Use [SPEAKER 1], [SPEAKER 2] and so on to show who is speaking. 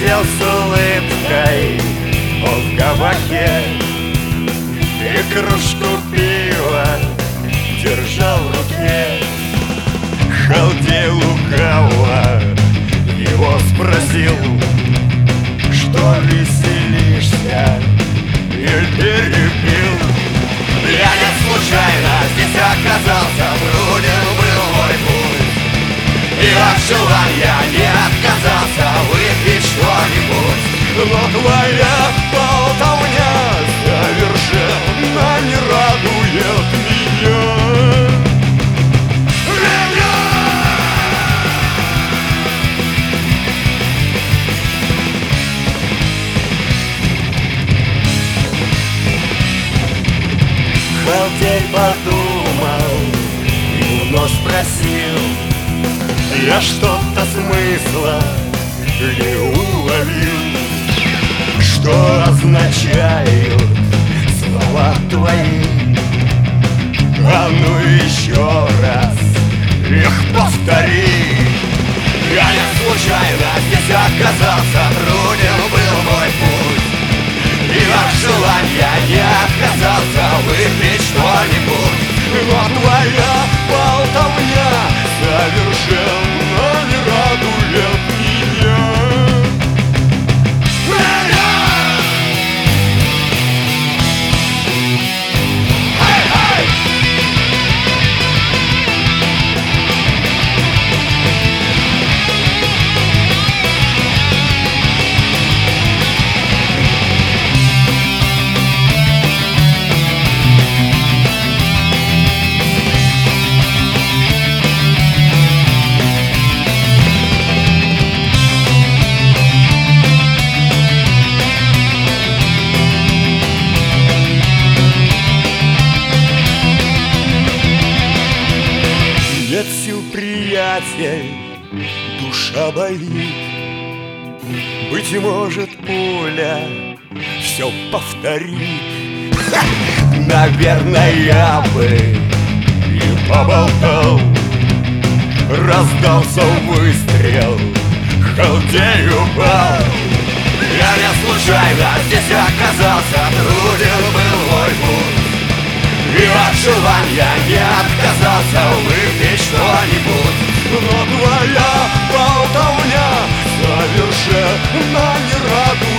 [SPEAKER 1] сидел с улыбкой в кабаке и кружку пива держал в руке. Халдей лукаво его спросил: что веселишься или перепил? Я не случайно здесь оказался, труден был мой путь, и от желания не отказался выпить что-нибудь. Но твоя болтовня совершенно не радует меня. Халдей подумал и вновь спросил: я что-то смысла не уловил. Что означают слова твои? А ну еще раз их повтори. Я не случайно здесь оказался, труден был мой путь, и от желания не отказался выпить что-нибудь. Но твоя болтовня совершенно не радует меня. Нет сил, приятель, душа болит. Быть может, пуля все повторит. Наверное, я бы и поболтал. Раздался выстрел, Халдей упал. Я не случайно здесь оказался, труден был мой путь, и от желания не отказался выпить что-нибудь. Но твоя болтовня совершенно не радует